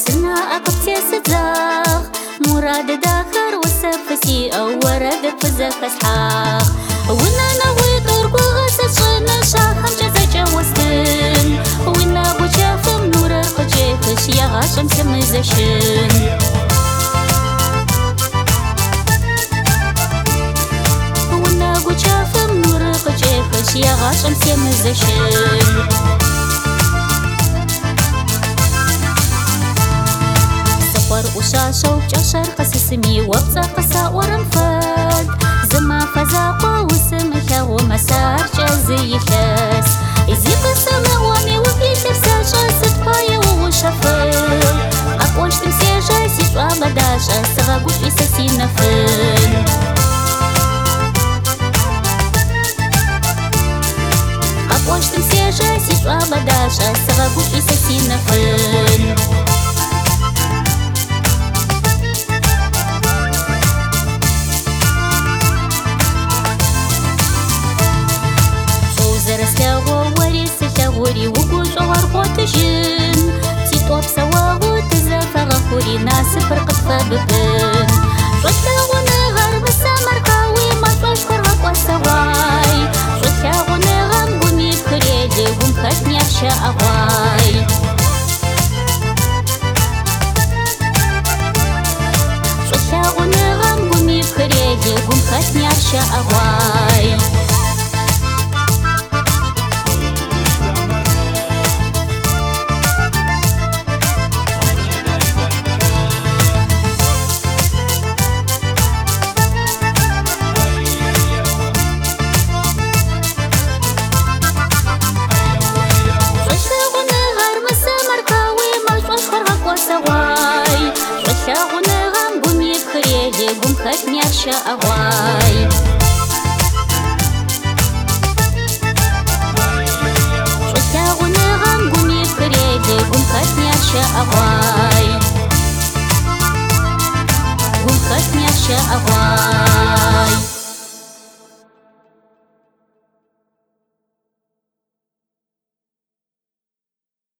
سنا أقبتي ستزاغ مراد داخر وسفسي أو ورد فزك أسحاق ونا نوي طرق وغسل شنا شاخم جزا جوستن ونا بوشافم نور قجيفش يا غاشم سمزشن ونا بوشافم نور قجيفش يا غاشم سمزشن وشاشة وجشر قسسمي وابزا قسا ورنفاد زما فزاقة وسمكة ومسار جازي خاس إزي قسم وامي وفي تفساجة ستبايا وشفل أقوش تمسيجة سيجوا بداشة سغاقوش إساسي نفل أقوش تمسيجة سيجوا بداشة سغاقوش إساسي نفل وري وقوش وغرقوتشن تيتوب سواغو تزافر غفوري ناس فرقت فاببن شوتاغونا غرب السمر قاوي ما تشكر غقوة سواي شوتاغونا غنبوني بكريدي ومكتني أخشى أغواي شوتاغونا غنبوني بكريدي ومكتني أخشى أغواي شوتاغونا غنبوني بكريدي ومكتني أخشى أغواي شوتاغونا غنبوني بكريدي ومكتني أخشى أغواي ومكتني أخشى أغواي